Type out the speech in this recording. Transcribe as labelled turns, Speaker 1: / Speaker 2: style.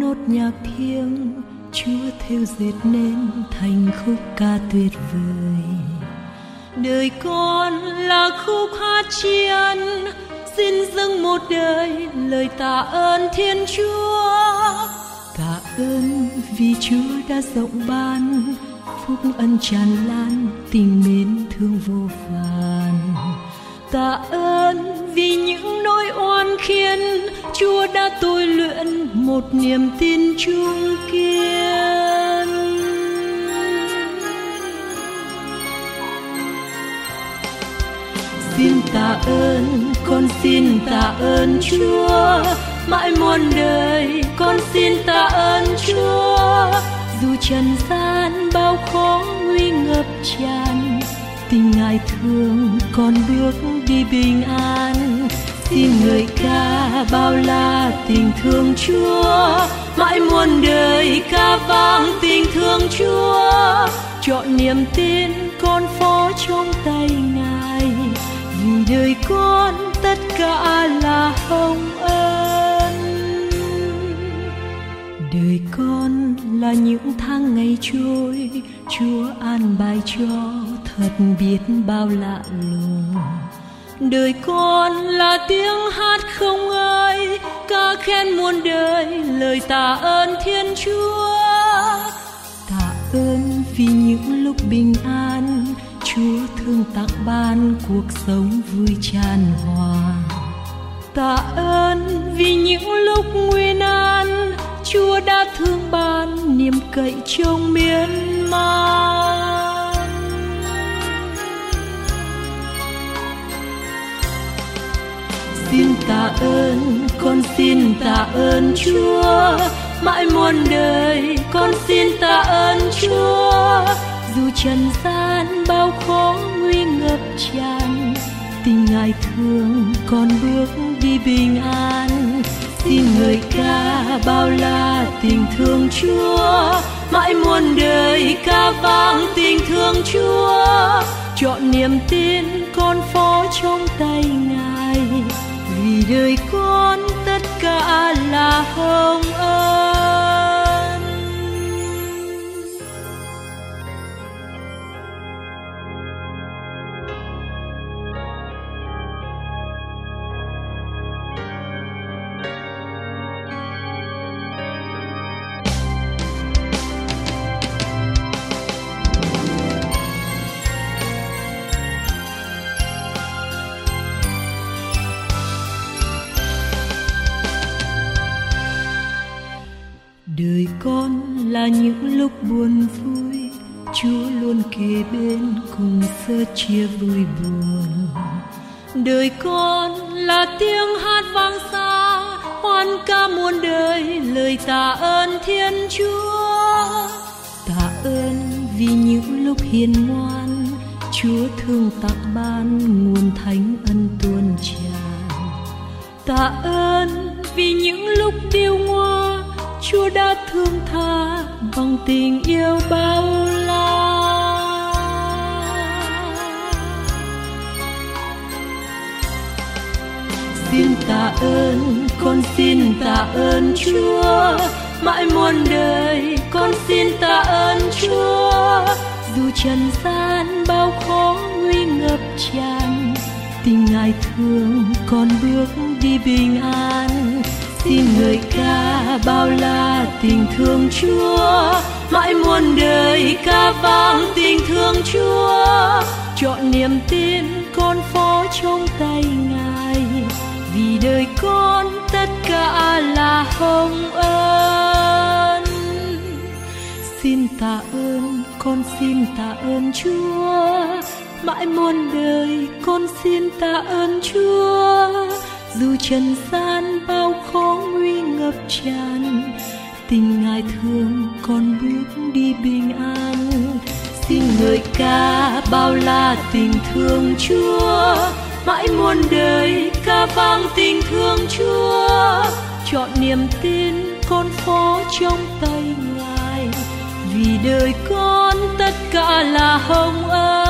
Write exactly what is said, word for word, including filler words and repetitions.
Speaker 1: nốt nhạc thiêng Chúa thêu dệt nên thành khúc ca tuyệt vời. Đời con là khúc hát tri ân, xin dâng một đời lời tạ ơn Thiên Chúa. Tạ ơn vì Chúa đã rộng ban phúc ân tràn lan, tình mến thương vô vàn. Tạ ơn vì những nỗi oan khiên Chúa đã tôi luyện một niềm tin trung kiên. Xin tạ ơn, con xin tạ ơn Chúa, mãi muôn đời con xin tạ ơn Chúa. Dù trần gian bao khó nguy ngập tràn, tình Ngài thương con bước đi bình an. Xin ngợi ca bao la tình thương Chúa, mãi muôn đời ca vang tình thương Chúa. Chọn niềm tin con phó trong tay Ngài, vì đời con tất cả là hồng ân. Đời con là những tháng ngày trôi, Chúa an bài cho thật biết bao lạ lùng. Đời con là tiếng hát không ngơi, ca khen muôn đời lời tạ ơn Thiên Chúa. Tạ ơn vì những lúc bình an, Chúa thương tặng ban cuộc sống vui tràn hòa. Tạ ơn vì những lúc nguy nan, Chúa đã thương ban niềm cậy trông miên man. Xin tạ ơn, con xin tạ ơn Chúa, mãi muôn đời con xin tạ ơn Chúa. Dù trần gian bao khó nguy ngập tràn, tình Ngài thương con bước đi bình an. Xin ngợi ca bao la tình thương Chúa, mãi muôn đời ca vang tình thương Chúa. Chọn niềm tin con phó trong tay Ngài, vì đời con tất cả là hồng ân. Đời con là những lúc buồn vui, Chúa luôn kề bên cùng sớt chia vui buồn. Đời con là tiếng hát vang xa, hoan ca muôn đời lời tạ ơn Thiên Chúa. Tạ ơn vì những lúc hiền ngoan, Chúa thương tặng ban nguồn thánh ân tuôn tràn. Tạ ơn vì những lúc điêu ngoa, Chúa đã thương tha bằng tình yêu bao la. Xin tạ ơn, con xin tạ ơn Chúa, mãi muôn đời con xin tạ ơn Chúa. Dù trần gian bao khó nguy ngập tràn, tình Ngài thương con bước đi bình an. Xin ngợi ca bao la tình thương Chúa, mãi muôn đời ca vang tình thương Chúa. Chọn niềm tin con phó trong tay Ngài, vì đời con tất cả là hồng ân. Xin tạ ơn, con xin tạ ơn Chúa, mãi muôn đời con xin tạ ơn Chúa. Dù trần gian bao khó nguy ngập tràn, tình Ngài thương con bước đi bình an. Xin ngợi ca bao la tình thương Chúa, mãi muôn đời ca vang tình thương Chúa. Chọn niềm tin con phó trong tay Ngài, vì đời con tất cả là hồng ân.